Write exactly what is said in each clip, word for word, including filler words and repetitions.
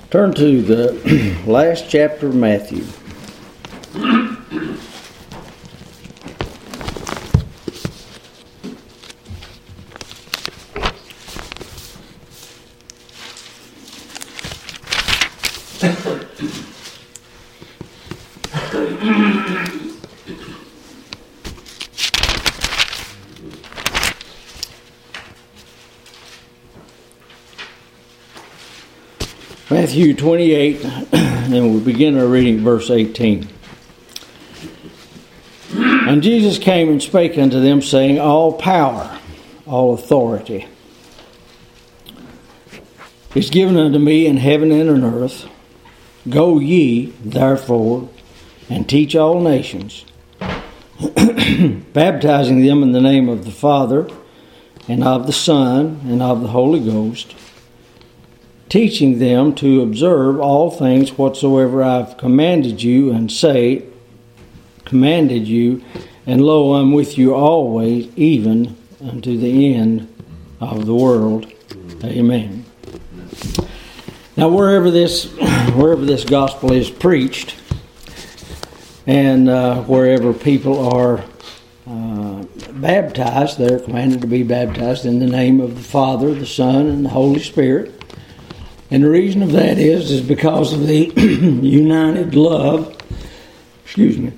Turn to the last chapter of Matthew. Matthew twenty-eight, and we'll begin our reading at verse eighteen. And Jesus came and spake unto them, saying, All power, all authority is given unto me in heaven and on earth. Go ye, therefore, and teach all nations, baptizing them in the name of the Father, and of the Son, and of the Holy Ghost, teaching them to observe all things whatsoever I have commanded you, and say, commanded you, and lo, I'm with you always, even unto the end of the world. Amen. Now, wherever this, wherever this gospel is preached, and uh, wherever people are uh, baptized, they're commanded to be baptized in the name of the Father, the Son, and the Holy Spirit. And the reason of that is, is because of the united love, excuse me,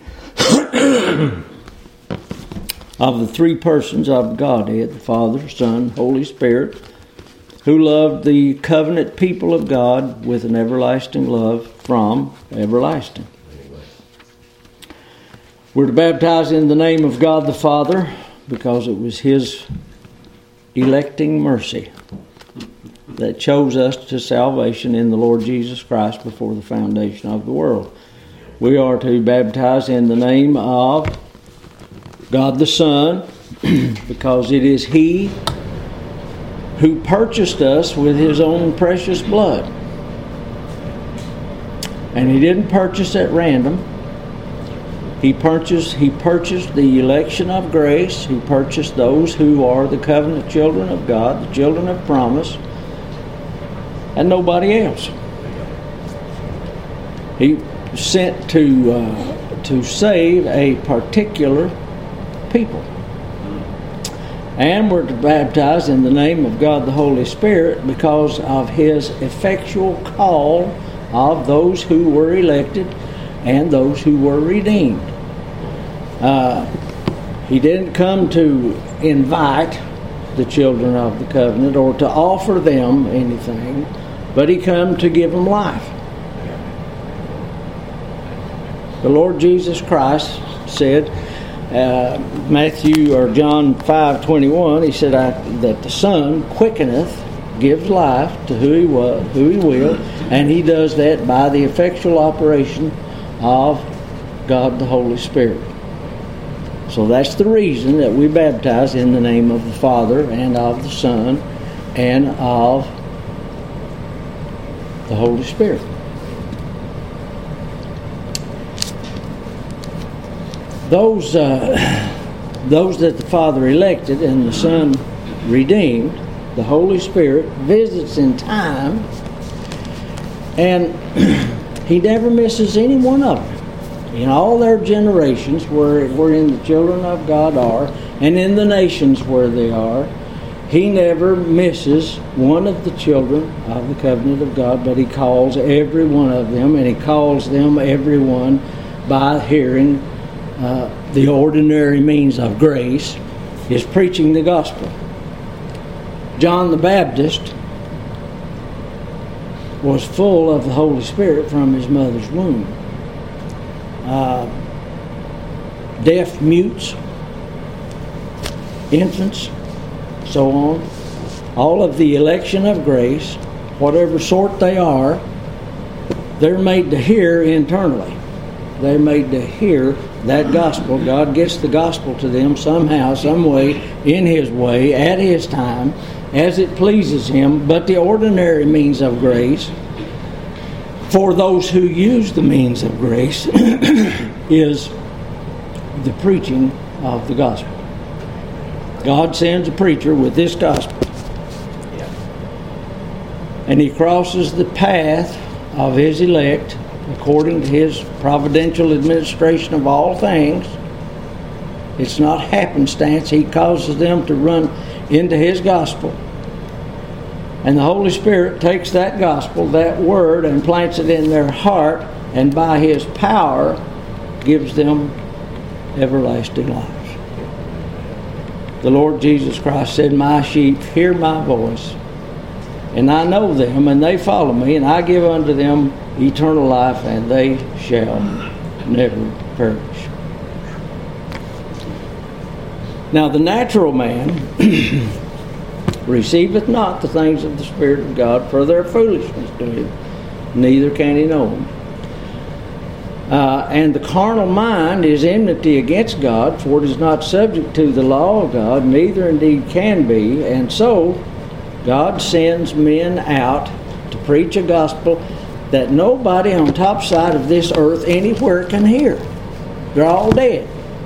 of the three persons of Godhead, the Father, Son, Holy Spirit, who loved the covenant people of God with an everlasting love from everlasting. We're to baptize in the name of God the Father because it was His electing mercy that chose us to salvation in the Lord Jesus Christ before the foundation of the world. We are to baptize in the name of God the Son because it is He who purchased us with His own precious blood. And He didn't purchase at random. He purchased, he purchased the election of grace. He purchased those who are the covenant children of God, the children of promise, and nobody else. He sent to uh, to save a particular people. And we're to baptize in the name of God the Holy Spirit because of His effectual call of those who were elected and those who were redeemed. Uh, he didn't come to invite the children of the covenant or to offer them anything, but He come to give them life. The Lord Jesus Christ said, uh, Matthew or John five twenty-one, He said I, that the Son quickeneth, gives life to who He was, who He will, and He does that by the effectual operation of God the Holy Spirit. So that's the reason that we baptize in the name of the Father and of the Son and of the Holy Spirit. Those, uh, those that the Father elected and the Son redeemed, the Holy Spirit visits in time, and He never misses any one of them. In all their generations, where wherein the children of God are, and in the nations where they are, He never misses one of the children of the covenant of God, but He calls every one of them, and He calls them every one by hearing uh, the ordinary means of grace, is preaching the gospel. John the Baptist was full of the Holy Spirit from his mother's womb. Uh, deaf, mutes, infants, so on. All of the election of grace, whatever sort they are, they're made to hear internally. They're made to hear that gospel. God gets the gospel to them somehow, some way, in His way, at His time, as it pleases Him. But the ordinary means of grace, for those who use the means of grace, is the preaching of the gospel. God sends a preacher with this gospel. And he crosses the path of His elect, according to His providential administration of all things. It's not happenstance. He causes them to run into His gospel. And the Holy Spirit takes that gospel, that word, and plants it in their heart, and by His power gives them everlasting life. The Lord Jesus Christ said, "My sheep hear my voice, and I know them, and they follow me, and I give unto them eternal life, and they shall never perish." Now the natural man receiveth not the things of the Spirit of God, for their foolishness to him, neither can he know them. Uh, and the carnal mind is enmity against God, for it is not subject to the law of God, neither indeed can be. And so God sends men out to preach a gospel that nobody on top side of this earth anywhere can hear. They're all dead,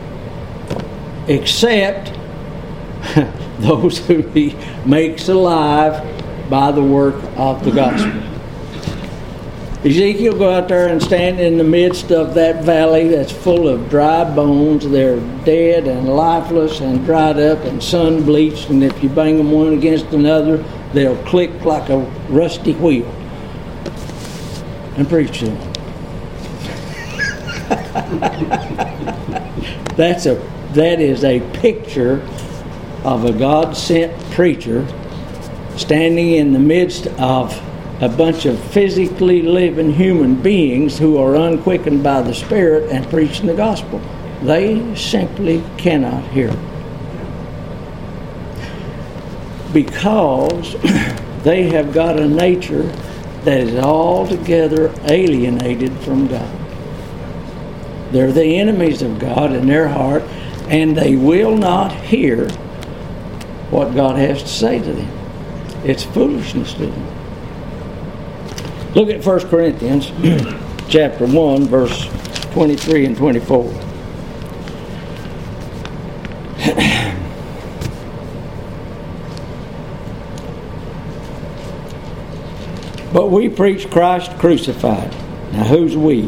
except those who He makes alive by the work of the gospel. Ezekiel go out there and stand in the midst of that valley that's full of dry bones. They're dead and lifeless and dried up and sun bleached, and if you bang them one against another, they'll click like a rusty wheel. And preach to them. That's a that is a picture of a God-sent preacher standing in the midst of a bunch of physically living human beings who are unquickened by the Spirit and preaching the gospel. They simply cannot hear it. Because they have got a nature that is altogether alienated from God. They're the enemies of God in their heart, and they will not hear what God has to say to them. It's foolishness to them. Look at First Corinthians chapter one, verse twenty-three and twenty-four. But we preach Christ crucified. Now who's we?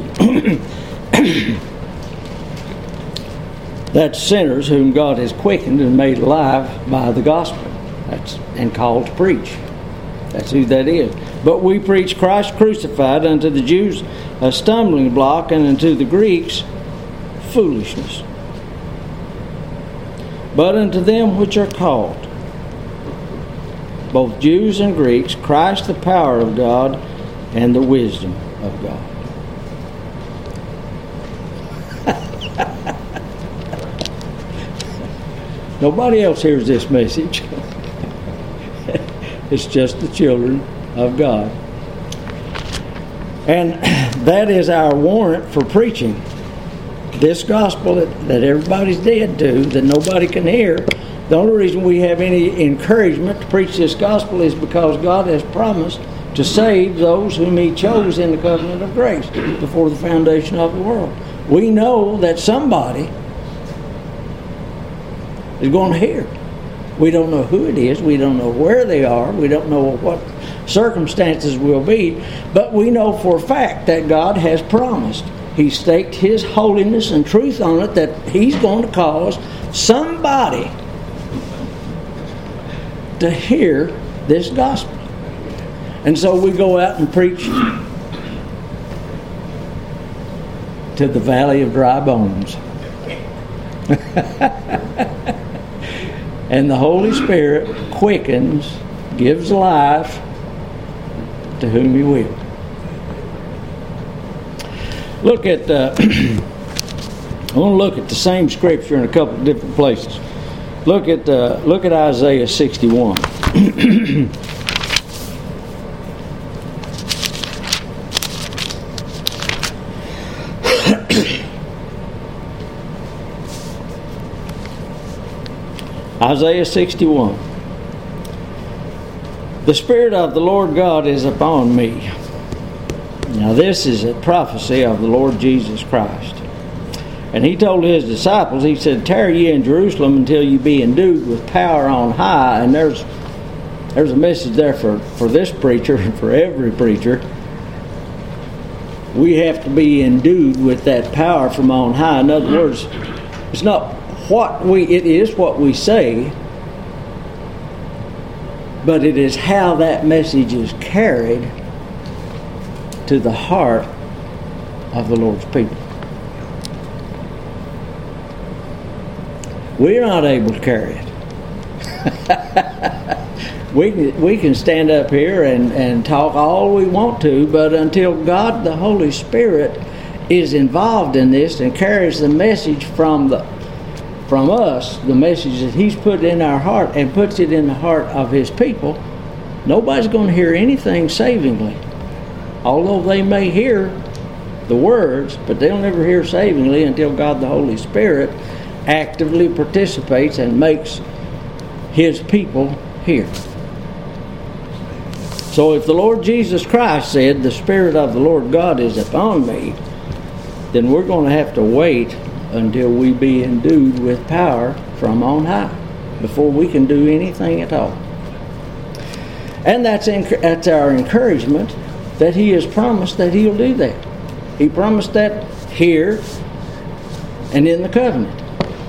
That's sinners whom God has quickened and made alive by the gospel. That's and called to preach. That's who that is. But we preach Christ crucified, unto the Jews a stumbling block, and unto the Greeks foolishness. But unto them which are called, both Jews and Greeks, Christ the power of God and the wisdom of God. Nobody else hears this message. It's just the children of God. And that is our warrant for preaching this gospel that, that everybody's dead to, that nobody can hear. The only reason we have any encouragement to preach this gospel is because God has promised to save those whom He chose in the covenant of grace before the foundation of the world. We know that somebody is going to hear. We don't know who it is. We don't know where they are. We don't know what circumstances will be. But we know for a fact that God has promised. He staked His holiness and truth on it, that He's going to cause somebody to hear this gospel. And so we go out and preach to the valley of dry bones. And the Holy Spirit quickens, gives life to whom He will. Look at, uh, I want to look at the same scripture in a couple of different places. Look at, uh, look at Isaiah sixty-one. Isaiah sixty-one. The Spirit of the Lord God is upon me. Now this is a prophecy of the Lord Jesus Christ. And He told His disciples, He said, tarry ye in Jerusalem until you be endued with power on high. And there's there's a message there for, for this preacher and for every preacher. we have to be endued with that power from on high. In other words, it's not what we, it is what we say, but it is how that message is carried to the heart of the Lord's people. We're not able to carry it. we, can, we can stand up here and, and talk all we want to, but until God the Holy Spirit is involved in this and carries the message from the from us, the message that He's put in our heart and puts it in the heart of His people, nobody's going to hear anything savingly. Although they may hear the words, but they'll never hear savingly until God the Holy Spirit actively participates and makes His people hear. So if the Lord Jesus Christ said, "The Spirit of the Lord God is upon me," then we're going to have to wait until we be endued with power from on high before we can do anything at all. And that's, enc- that's our encouragement, that He has promised that He'll do that. He promised that here and in the covenant.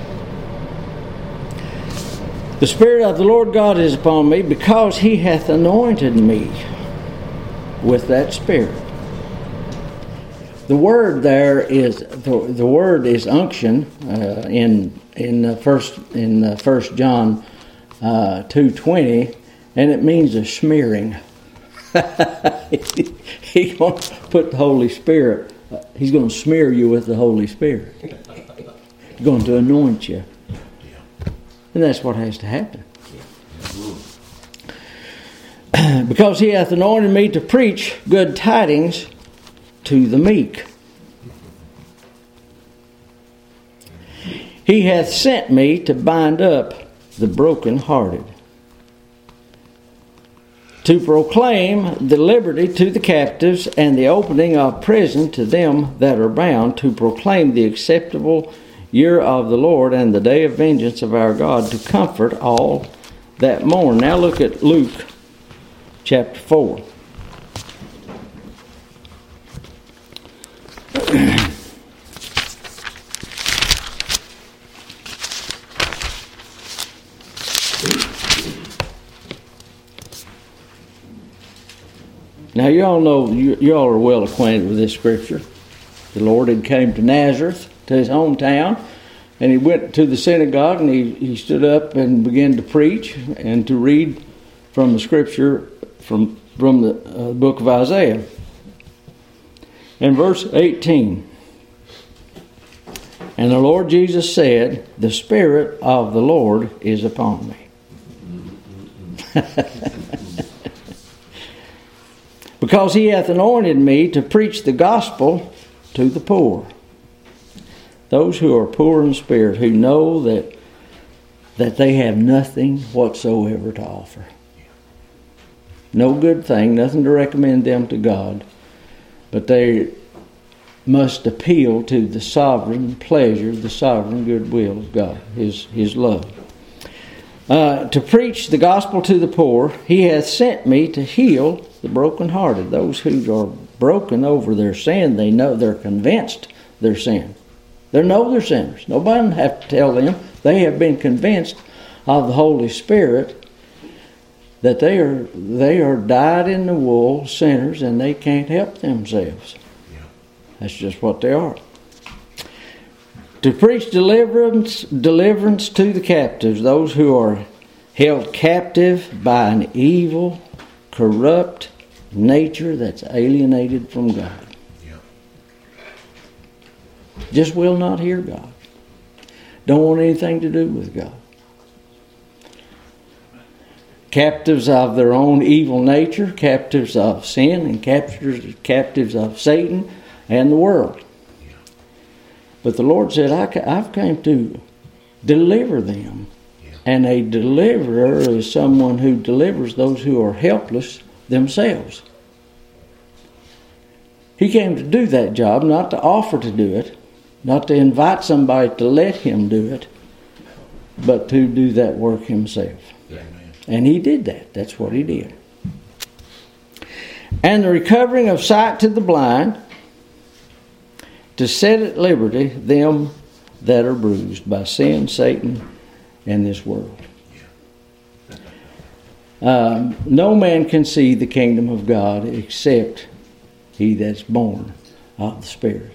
The Spirit of the Lord God is upon me, because He hath anointed me with that Spirit. The word there is the, the word is unction uh, in in uh, first in uh, First John uh, two twenty, and it means a smearing. He's going to put the Holy Spirit. Uh, he's going to smear you with the Holy Spirit. He's going to anoint you, and that's what has to happen. Because He hath anointed me to preach good tidings to the meek. He hath sent me to bind up the brokenhearted, to proclaim the liberty to the captives, and the opening of prison to them that are bound, to proclaim the acceptable year of the Lord, and the day of vengeance of our God, to comfort all that mourn. Now look at Luke chapter four. Now you all know, you, you all are well acquainted with this scripture. The Lord had came to Nazareth, to His hometown, and He went to the synagogue, and he, he stood up and began to preach and to read from the scripture from, from the uh, book of Isaiah. In verse eighteen, and the Lord Jesus said, "The Spirit of the Lord is upon me." Because He hath anointed me to preach the gospel to the poor. Those who are poor in spirit, who know that that they have nothing whatsoever to offer. No good thing, nothing to recommend them to God. But they must appeal to the sovereign pleasure, the sovereign goodwill of God, His, His love. Uh, to preach the gospel to the poor, He hath sent me to heal the brokenhearted. Those who are broken over their sin, they know, they're convinced their sin. They know they're sinners. Nobody have to tell them. They have been convinced of the Holy Spirit that they are they are dyed in the wool sinners, and they can't help themselves. Yeah. That's just what they are. To preach deliverance, deliverance to the captives, those who are held captive by an evil, corrupt nature that's alienated from God. Yeah. Just will not hear God. Don't want anything to do with God. Captives of their own evil nature, captives of sin, and captives, captives of Satan and the world. But the Lord said, I, I've come to deliver them. Yeah. And a deliverer is someone who delivers those who are helpless themselves. He came to do that job, not to offer to do it, not to invite somebody to let Him do it, but to do that work Himself. Yeah. And He did that. That's what He did. And the recovering of sight to the blind, to set at liberty them that are bruised by sin, Satan, and this world. Um, no man can see the kingdom of God except he that's born of the Spirit.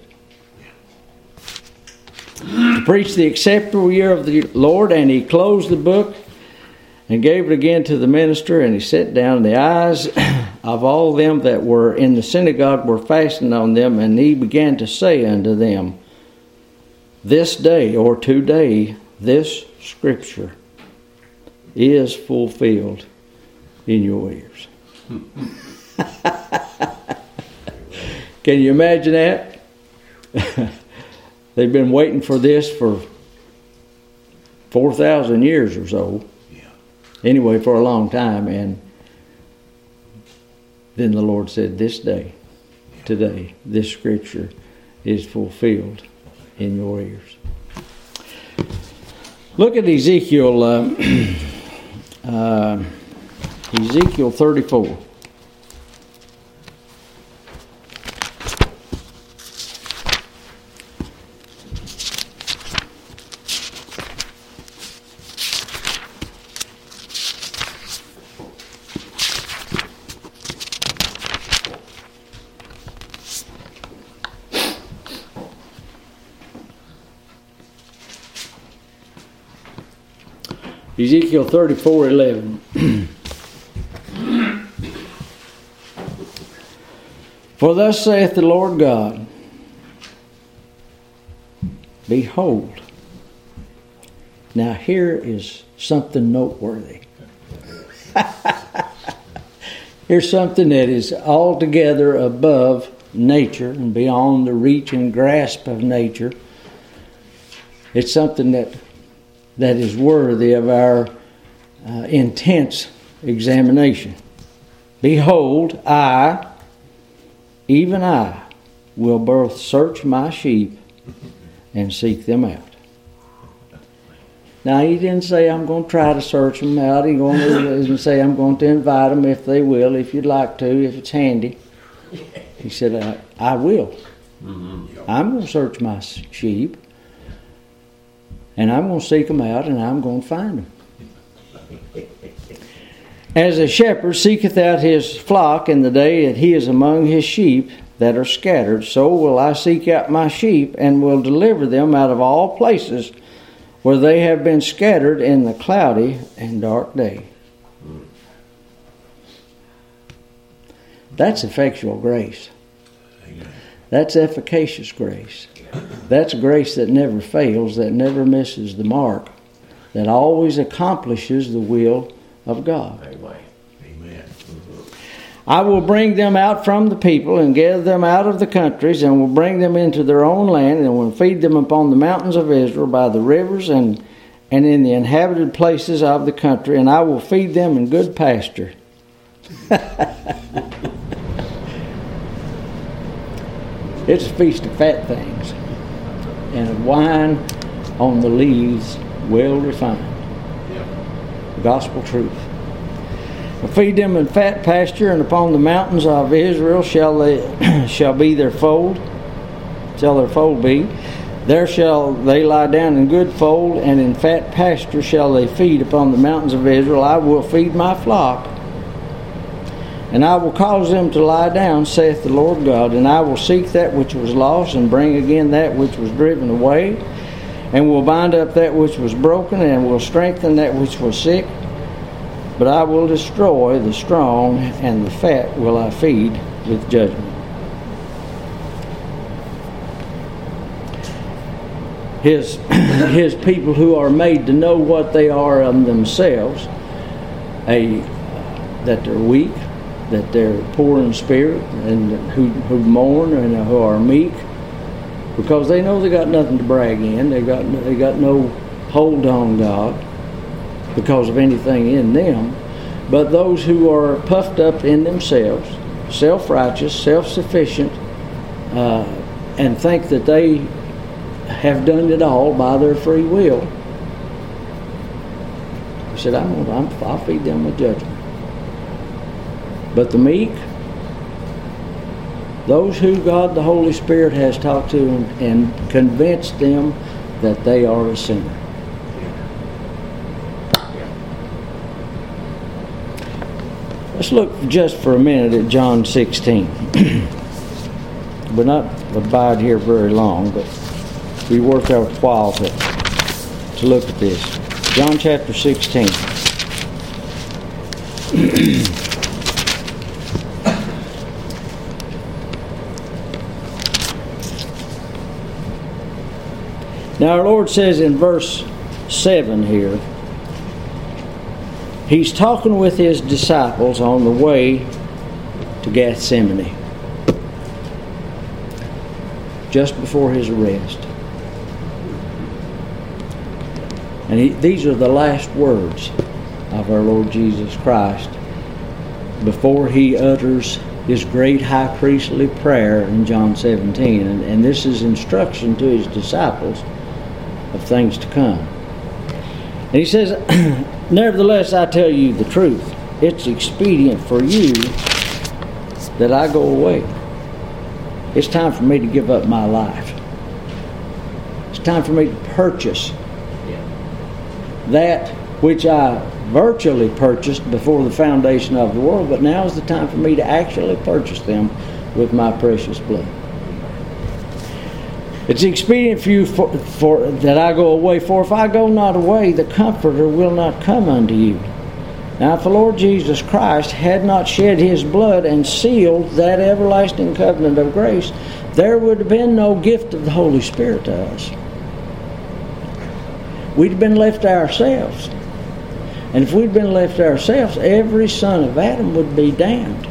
To preach the acceptable year of the Lord, and he closed the book and gave it again to the minister, and he sat down. The eyes of all them that were in the synagogue were fastened on them, and he began to say unto them, this day or today, this scripture is fulfilled in your ears. Can you imagine that? They've been waiting for this for four thousand years or so. Yeah. Anyway, for a long time. And then the Lord said, this day, today, this scripture is fulfilled in your ears. Look at Ezekiel, uh, uh, Ezekiel thirty-four. Ezekiel thirty-four eleven. For thus saith the Lord God, behold. Now here is something noteworthy. Here's something that is altogether above nature and beyond the reach and grasp of nature. It's something that that is worthy of our uh, intense examination. Behold, I, even I, will both search my sheep and seek them out. Now, he didn't say I'm going to try to search them out. He didn't say I'm going to invite them if they will, if you'd like to, if it's handy. He said, I, I will. Mm-hmm. I'm going to search my sheep. And I'm going to seek them out, and I'm going to find them. As a shepherd seeketh out his flock in the day that he is among his sheep that are scattered, so will I seek out my sheep, and will deliver them out of all places where they have been scattered in the cloudy and dark day. That's effectual grace. That's efficacious grace. That's grace that never fails, that never misses the mark, that always accomplishes the will of God. Amen. I will bring them out from the people and gather them out of the countries, and will bring them into their own land, and will feed them upon the mountains of Israel by the rivers and, and in the inhabited places of the country, and I will feed them in good pasture. It's a feast of fat things, and of wine on the lees well refined. Yep. Gospel truth. Will feed them in fat pasture, and upon the mountains of Israel shall they shall be their fold, shall their fold be. There shall they lie down in good fold, and in fat pasture shall they feed upon the mountains of Israel. I will feed my flock, and I will cause them to lie down, saith the Lord God, and I will seek that which was lost, and bring again that which was driven away, and will bind up that which was broken, and will strengthen that which was sick. But I will destroy the strong, and the fat will I feed with judgment. His, his people who are made to know what they are of themselves, a, that they're weak, that they're poor in spirit, and who, who mourn and who are meek, because they know they got nothing to brag in. They got they got no hold on God because of anything in them. But those who are puffed up in themselves, self-righteous, self-sufficient, uh, and think that they have done it all by their free will, he said, I'm, I'm, I'll feed them with judgment. But the meek, Those who God the Holy Spirit has talked to and, and convinced them that they are a sinner. Let's look just for a minute at John sixteen. We're not abide here very long, but we work out a while to, to look at this. John chapter sixteen. Now our Lord says in verse seven here, He's talking with His disciples on the way to Gethsemane, just before His arrest. And he, these are the last words of our Lord Jesus Christ before He utters His great high priestly prayer in John seventeen. And, and this is instruction to His disciples of things to come. And He says, nevertheless, I tell you the truth. It's expedient for you that I go away. It's time for me to give up my life. It's time for me to purchase that which I virtually purchased before the foundation of the world, but now is the time for me to actually purchase them with my precious blood. It's expedient for you for, for that I go away, for if I go not away, the Comforter will not come unto you. Now, if the Lord Jesus Christ had not shed His blood and sealed that everlasting covenant of grace, there would have been no gift of the Holy Spirit to us. We'd have been left to ourselves. And if we'd been left to ourselves, every son of Adam would be damned.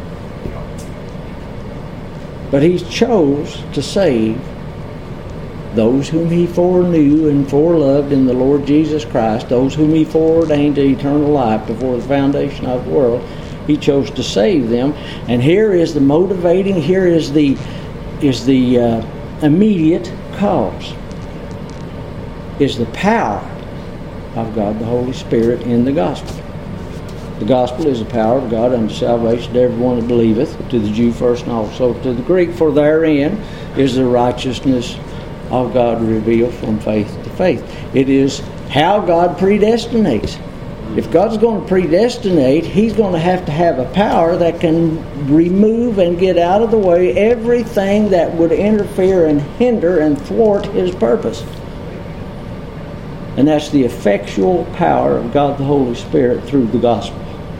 But He chose to save those whom He foreknew and foreloved in the Lord Jesus Christ, those whom He foreordained to eternal life before the foundation of the world. He chose to save them. And here is the motivating, here is the, is the uh, immediate cause, is the power of God the Holy Spirit in the gospel. The gospel is the power of God unto salvation to everyone that believeth, to the Jew first and also to the Greek, for therein is the righteousness of God revealed from faith to faith. It is how God predestinates. If God's going to predestinate, He's going to have to have a power that can remove and get out of the way everything that would interfere and hinder and thwart His purpose. And that's the effectual power of God the Holy Spirit through the gospel.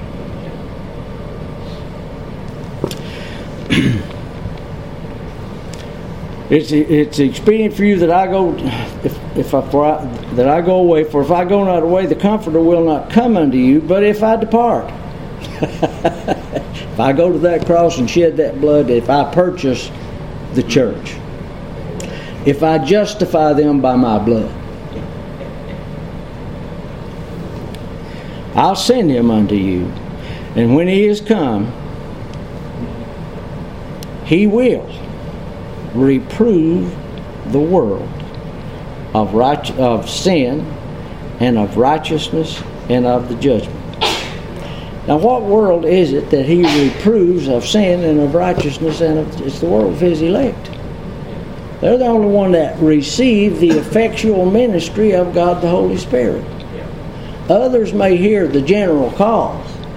It's it's expedient for you that I go, if if I, for I that I go away. For if I go not away, the Comforter will not come unto you. But if I depart, if I go to that cross and shed that blood, if I purchase the church, if I justify them by my blood, I'll send Him unto you. And when He is come, He will reprove the world of right, of sin and of righteousness and of the judgment. Now, what world is it that He reproves of sin and of righteousness and of, it's the world of His elect. They're the only one that receive the effectual ministry of God the Holy Spirit. Others may hear the general call.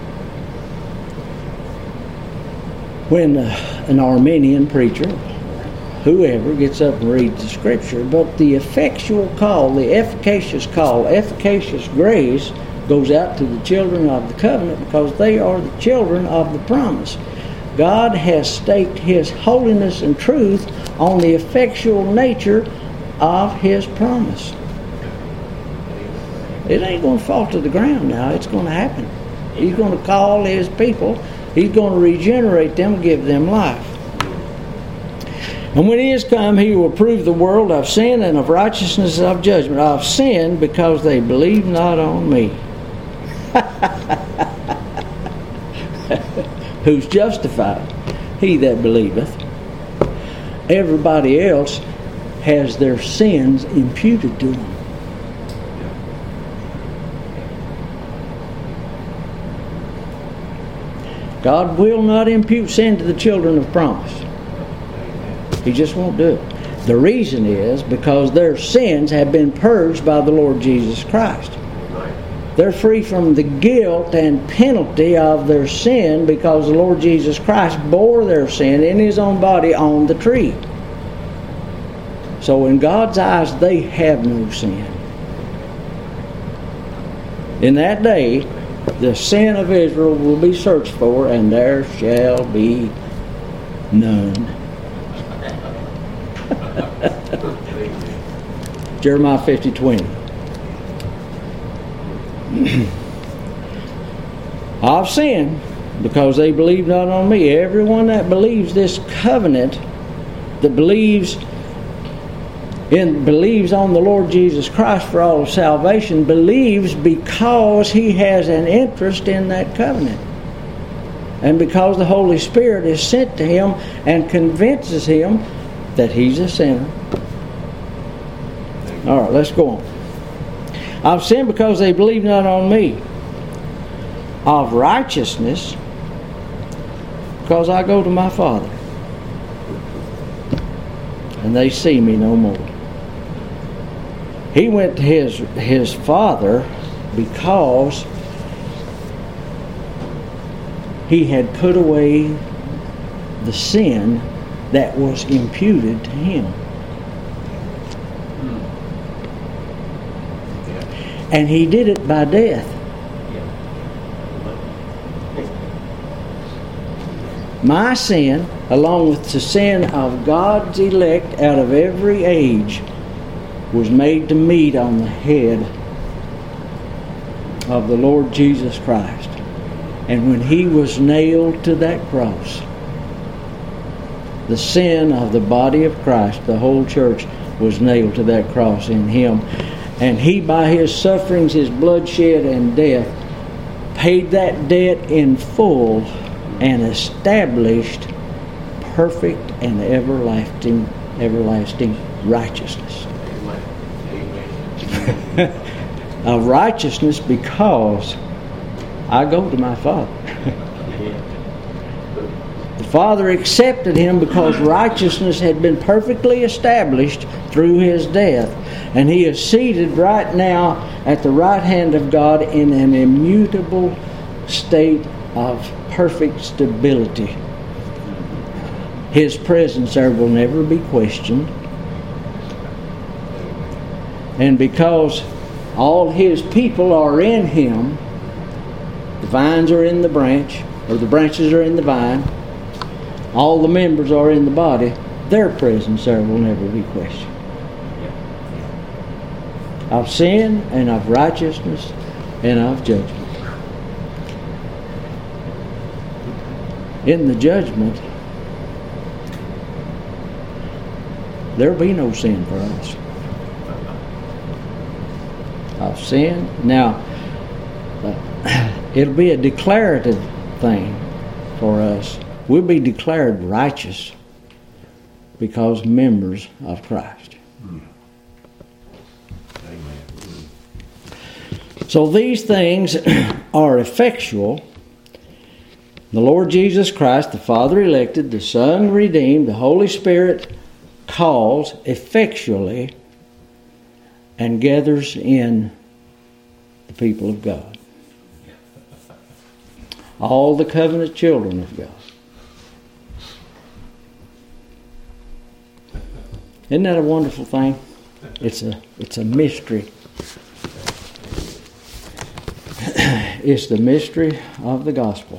When uh, an Arminian preacher, whoever, gets up and reads the Scripture, but the effectual call, the efficacious call, efficacious grace goes out to the children of the covenant because they are the children of the promise. God has staked His holiness and truth on the effectual nature of His promise. It ain't going to fall to the ground now. It's going to happen. He's going to call His people. He's going to regenerate them and give them life. And when He is come, He will prove the world of sin and of righteousness and of judgment. Of sin, because they believe not on Me. Who's justified? He that believeth. Everybody else has their sins imputed to them. God will not impute sin to the children of promise. He just won't do it. The reason is because their sins have been purged by the Lord Jesus Christ. They're free from the guilt and penalty of their sin because the Lord Jesus Christ bore their sin in His own body on the tree. So in God's eyes, they have no sin. In that day, the sin of Israel will be searched for, and there shall be none. Jeremiah fifty twenty. I've sinned because they believe not on me. Everyone that believes this covenant, that believes in believes on the Lord Jesus Christ for all of salvation, believes because he has an interest in that covenant. And because the Holy Spirit is sent to him and convinces him that he's a sinner. All right, let's go on. I've sinned because they believe not on me. Of righteousness, because I go to my Father, and they see me no more. He went to his his Father because he had put away the sin that was imputed to him. And he did it by death. My sin, along with the sin of God's elect out of every age, was made to meet on the head of the Lord Jesus Christ. And when He was nailed to that cross, the sin of the body of Christ, the whole church, was nailed to that cross in Him. And He, by His sufferings, His bloodshed and death, paid that debt in full and established perfect and everlasting, everlasting righteousness. Of righteousness because I go to my Father. The Father accepted him because righteousness had been perfectly established through his death. And he is seated right now at the right hand of God in an immutable state of perfect stability. His presence there will never be questioned. And because all His people are in Him, the vines are in the branch, or the branches are in the vine, all the members are in the body, their presence there will never be questioned. Of sin and of righteousness and of judgment. In the judgment, there will be no sin for us. Of sin. Now, uh, it'll be a declarative thing for us. We'll be declared righteous because members of Christ. Amen. So these things are effectual. The Lord Jesus Christ, the Father elected, the Son redeemed, the Holy Spirit calls effectually and gathers in the people of God. All the covenant children of God. Isn't that a wonderful thing? It's a it's a mystery. It's the mystery of the gospel.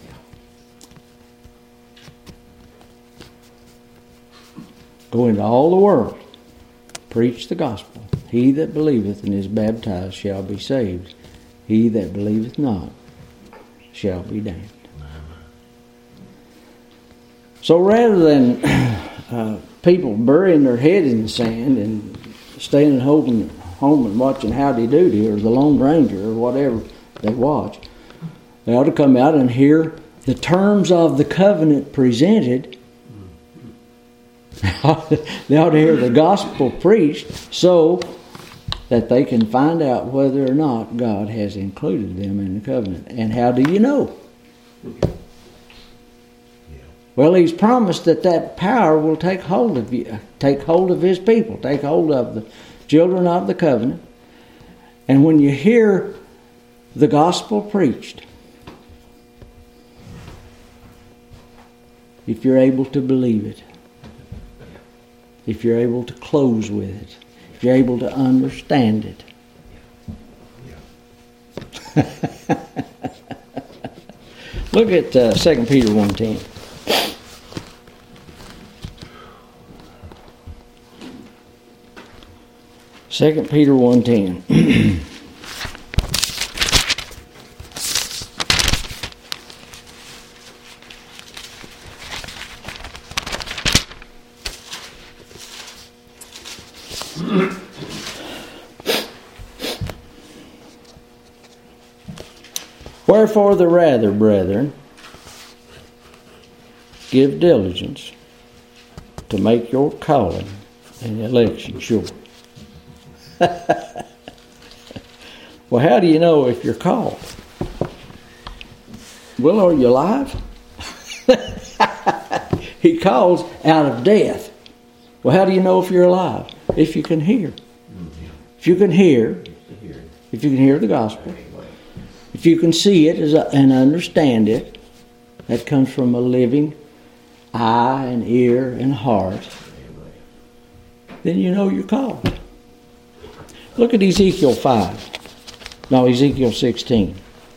Go into all the world, preach the gospel. He that believeth and is baptized shall be saved. He that believeth not shall be damned. So rather than uh, people burying their head in the sand and staying at home, home and watching Howdy Doody or the Lone Ranger or whatever they watch, they ought to come out and hear the terms of the covenant presented. They ought to hear the gospel preached so that they can find out whether or not God has included them in the covenant. And how do you know? Well, He's promised that that power will take hold of you, take hold of His people, take hold of the children of the covenant. And when you hear the gospel preached, if you're able to believe it, if you're able to close with it, if you're able to understand it. Look at uh, Second Peter one ten. Second Peter one ten. Wherefore the rather, brethren, give diligence to make your calling and election sure. Well, how do you know if you're called? Well, are you alive? He calls out of death. Well, how do you know if you're alive? If you can hear. If you can hear, if you can hear the gospel, if you can see it and understand it, that comes from a living eye and ear and heart, then you know you're called. Look at Ezekiel five. No, Ezekiel sixteen.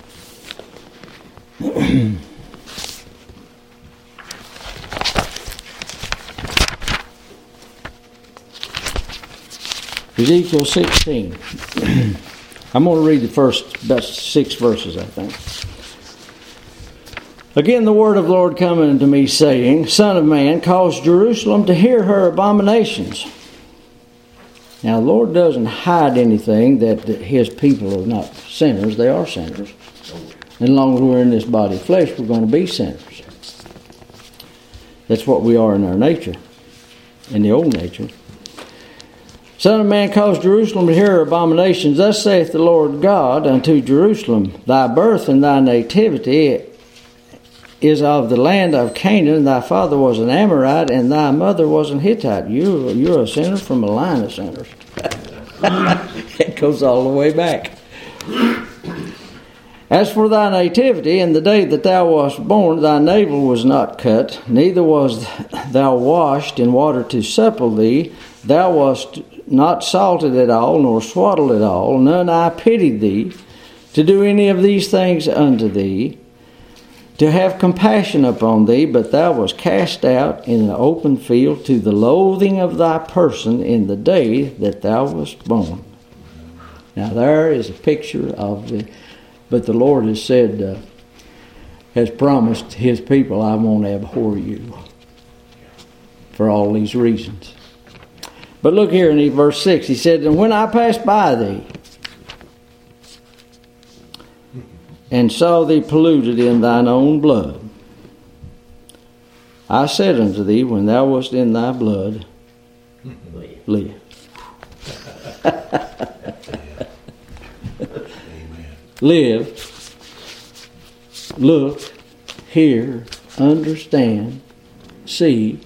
Ezekiel sixteen. I'm going to read the first about six verses, I think. Again, the word of the Lord coming unto me, saying, Son of man, cause Jerusalem to hear her abominations. Now, the Lord doesn't hide anything that His people are not sinners. They are sinners. And as long as we're in this body of flesh, we're going to be sinners. That's what we are in our nature, in the old nature. Son of man, cause Jerusalem to hear her abominations. Thus saith the Lord God unto Jerusalem, Thy birth and thy nativity is of the land of Canaan. Thy father was an Amorite, and thy mother was an Hittite. You, you're a sinner from a line of sinners. It goes all the way back. As for thy nativity, in the day that thou wast born, thy navel was not cut, neither was thou washed in water to supple thee. Thou wast not salted at all, nor swaddled at all. None I pitied thee to do any of these things unto thee, to have compassion upon thee, but thou wast cast out in the open field to the loathing of thy person in the day that thou wast born. Now there is a picture of the, but the Lord has said, uh, has promised His people, I won't abhor you for all these reasons. But look here in verse six, He said, And when I passed by thee, and saw thee polluted in thine own blood, I said unto thee, when thou wast in thy blood, live. Live, look, hear, understand, see.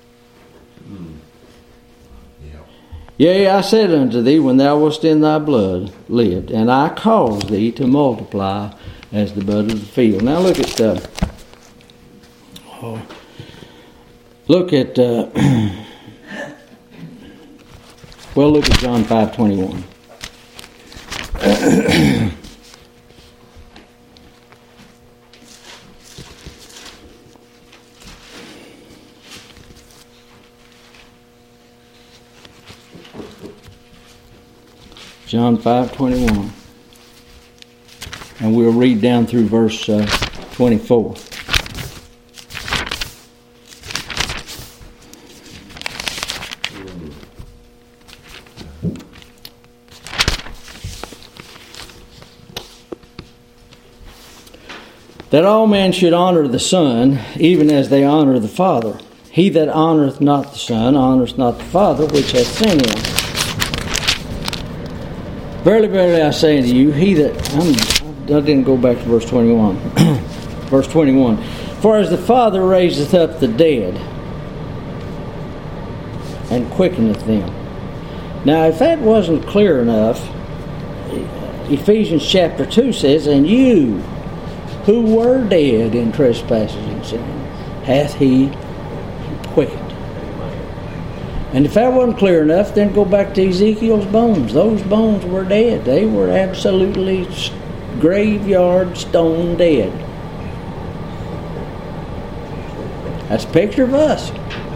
Yea, I said unto thee, when thou wast in thy blood, lived, and I caused thee to multiply as the bud of the field. Now look at, uh, oh, look at, uh, well, look at John five twenty-one. John five twenty-one. And we'll read down through verse uh, twenty-four. That all men should honor the Son, even as they honor the Father. He that honoreth not the Son honoreth not the Father which hath sent him. Verily, verily, I say unto you, he that... I'm, I didn't go back to verse twenty-one. Verse twenty-one. For as the Father raiseth up the dead, and quickeneth them. Now, if that wasn't clear enough, Ephesians chapter two says, and you who were dead in trespasses and sin, hath he quickened. And if that wasn't clear enough, then go back to Ezekiel's bones. Those bones were dead. They were absolutely graveyard stone dead. That's a picture of us.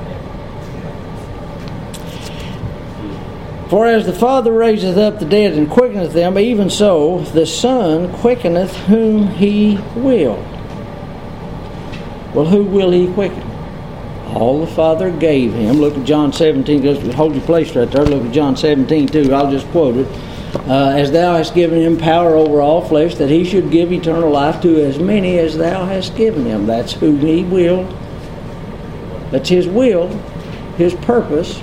For as the Father raiseth up the dead and quickeneth them, even so the Son quickeneth whom he will. Well, who will he quicken? All the Father gave him. Look at John seventeen. Just hold your place right there. Look at John seventeen too. I'll just quote it. Uh, as thou hast given him power over all flesh, that he should give eternal life to as many as thou hast given him. That's who he will. That's his will, his purpose,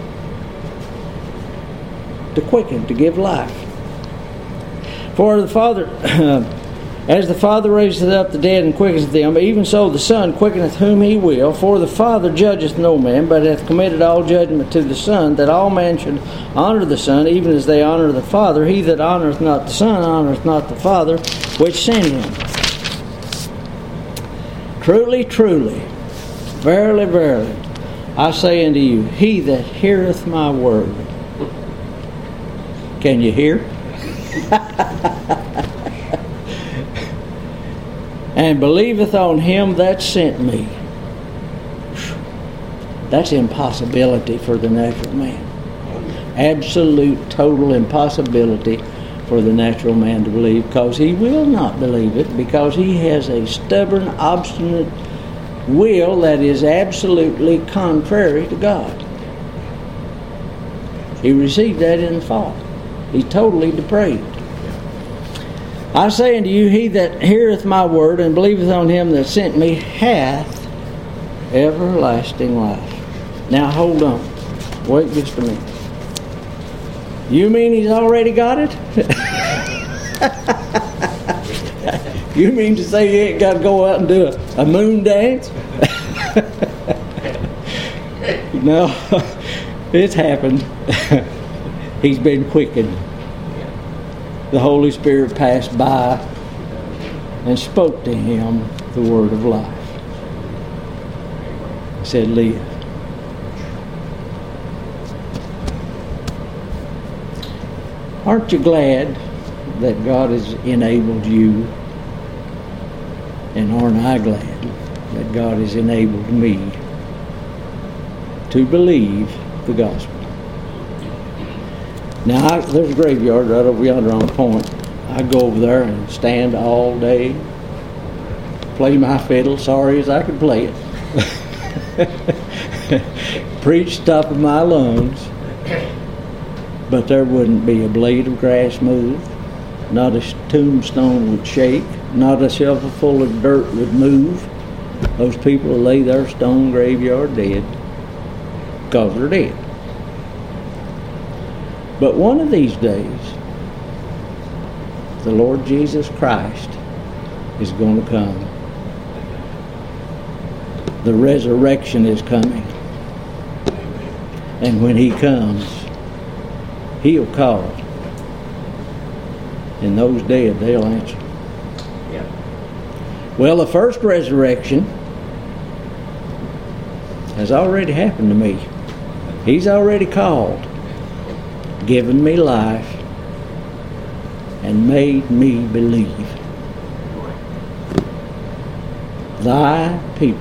to quicken, to give life. For the Father, as the Father raiseth up the dead and quickeneth them, even so the Son quickeneth whom he will. For the Father judgeth no man, but hath committed all judgment to the Son, that all men should honor the Son, even as they honor the Father. He that honoreth not the Son honoreth not the Father which sent him. Truly, truly, verily, verily, I say unto you, he that heareth my word. Can you hear? And believeth on him that sent me. That's impossibility for the natural man. Absolute, total impossibility for the natural man to believe, because he will not believe it, because he has a stubborn, obstinate will that is absolutely contrary to God. He received that in the fall. He's totally depraved. I say unto you, he that heareth my word and believeth on him that sent me hath everlasting life. Now hold on. Wait just a minute. You mean he's already got it? You mean to say he ain't got to go out and do a, a moon dance? No, it's happened. He's been quickened. The Holy Spirit passed by and spoke to him the word of life. He said, live. Aren't you glad that God has enabled you? And aren't I glad that God has enabled me to believe the gospel? Now, I, there's a graveyard right over yonder on the point. I go over there and stand all day, play my fiddle, sorry as I could play it, preach top of my lungs, but there wouldn't be a blade of grass move, not a tombstone would shake, not a shovel full of dirt would move. Those people will lay their stone graveyard dead, because they're dead. But one of these days, the Lord Jesus Christ is going to come. The resurrection is coming. And when he comes, he'll call. And those dead, they'll answer. Yeah. Well, the first resurrection has already happened to me. He's already called, given me life, and made me believe. Thy people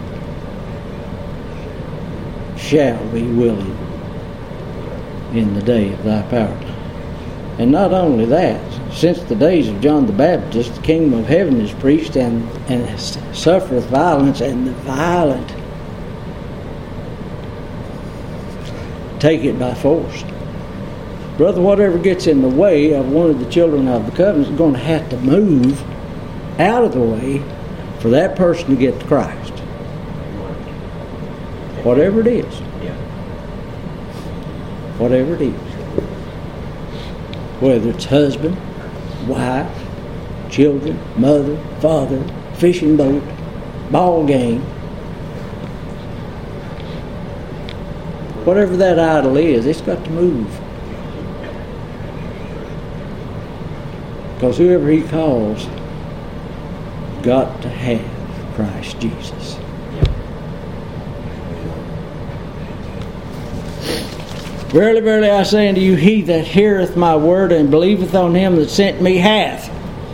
shall be willing in the day of thy power. And not only that, since the days of John the Baptist, the kingdom of heaven is preached, and, and suffereth violence, and the violent take it by force. Brother, whatever gets in the way of one of the children of the covenant is going to have to move out of the way for that person to get to Christ. Whatever it is. Whatever it is. Whether it's husband, wife, children, mother, father, fishing boat, ball game, Whatever that idol is, it's got to move. Because whoever He calls got to have Christ Jesus. Verily, verily, I say unto you, he that heareth my word and believeth on Him that sent me hath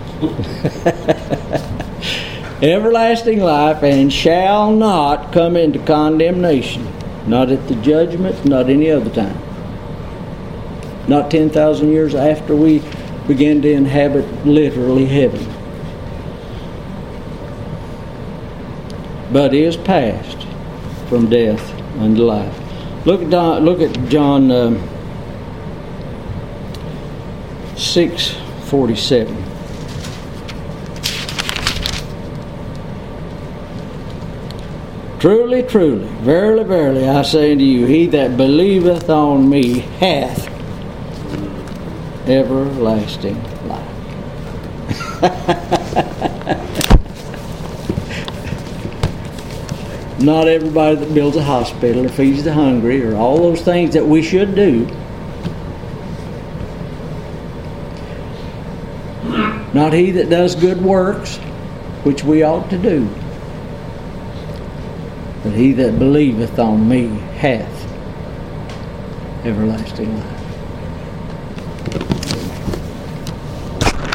everlasting life, and shall not come into condemnation, not at the judgment, not any other time, not ten thousand years after we begin to inhabit literally heaven, but is passed from death unto life. Look at Don, look at John um, six forty-seven. Truly, truly, verily, verily, I say unto you, he that believeth on me hath everlasting life. Not everybody that builds a hospital or feeds the hungry or all those things that we should do. Not he that does good works, which we ought to do. But he that believeth on me hath everlasting life.